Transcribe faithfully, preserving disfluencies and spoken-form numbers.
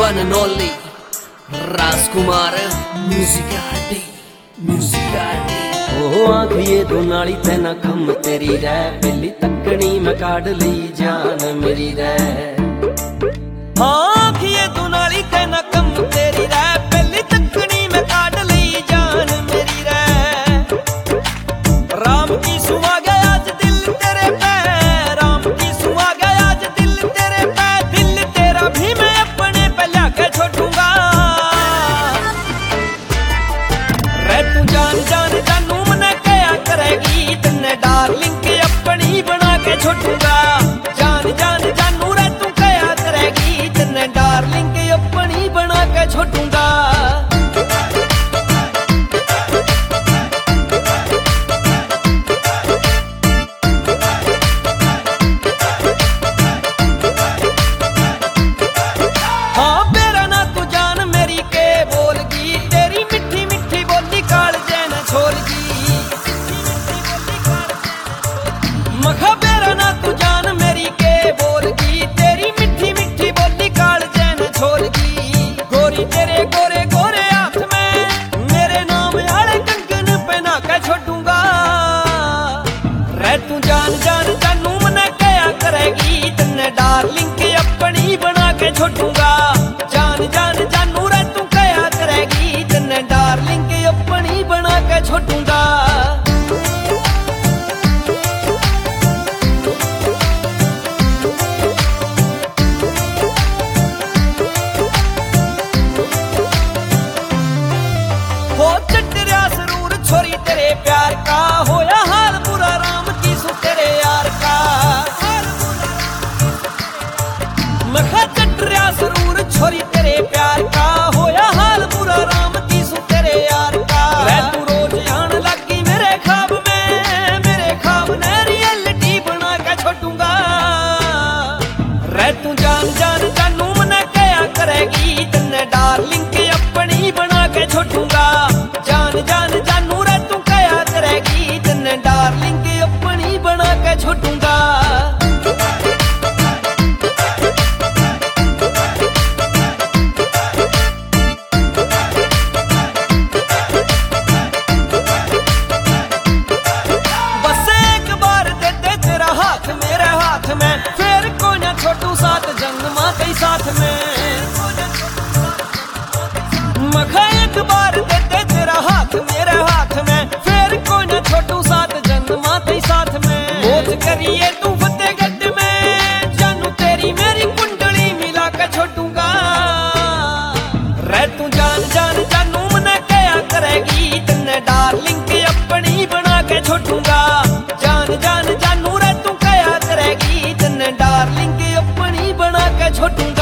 one and only Rajkumar music Aarti music Aarti. ओ आखिए तू नाली तेना कम तेरी रै पहली तकनी मैं काढ़ ली जान मेरी रै। हाँ आखिए तू नाली तेना कम तेरी रै पहली तकनी मैं काढ़ ली जान मेरी रै। राम की सुहा गया आज दिल तेरे पे, राम की सुहा गया आज दिल तेरे पे, दिल तेरा भी मैं अपने पे लाके छोड़ूंगा। रे तू जान जान जानू मना क्या करेगी तन्ने डार्लिंग के अपनी बना के छोड़ूंगा। जान जान जानू रे तू क्या करेगी तन्ने डार्लिंग के अपनी बना के छोड़ूंगा। मखा बेरा ना तू जान मेरी के बोलगी तेरी मिठी मिठी बोली काल जैन छोड़गी। गोरी तेरे गोरे गोरे हाथ में मेरे नाम यारे कंगन पहना के छोड़ूंगा। रे तू जान जान जानू मना क्या करेगी तन्ने डार्लिंग के अपनी बना के छोड़ूंगा। जान जान जानू रे तू क्या करेगी तन्ने डार्लिंग के अपनी बना के छोड़ूंगा। हो चटरिया सरूर छोरी तेरे प्यार का, होया हाल बुरा राम की सु तेरे यार का। मखा चटरिया सरूर छोरी तेरे प्यार का, होया हाल बुरा राम की सु तेरे यार का। रे तू रोज आन लगी मेरे ख्वाब में, मेरे ख्वाब ने रियलिटी बना के छोड़ूंगा। रे तू जान जान जानू मना क्या करेगी तन्ने डार्लिंग के अपनी बना के छोड़ूंगा। जान जान जानू रे तू क्या करेगी तन्ने डार्लिंग के अपनी बना के छोड़ूंगा। बस एक बार दे दे तेरा हाथ मेरे हाथ में, फिर कोई ना छोटू साथ जन्मा कई साथ में। मखा एक बार दे दे तेरा हाथ मेरे हाथ में, फिर कोई ना छोटू साथ जन्मा कई साथ में। मौज करिए तू फतेहगढ़ में जानू तेरी मेरी कुंडली मिला के छोड़ूंगा। रे तू जान जान जानू मना क्या करेगी तन्ने डार्लिंग के अपनी बना के छोड़ूंगा। जान जान जानू रे तू क्या करेगी तन्ने डार्लिंग के अपनी बना के छोड़ूंगा।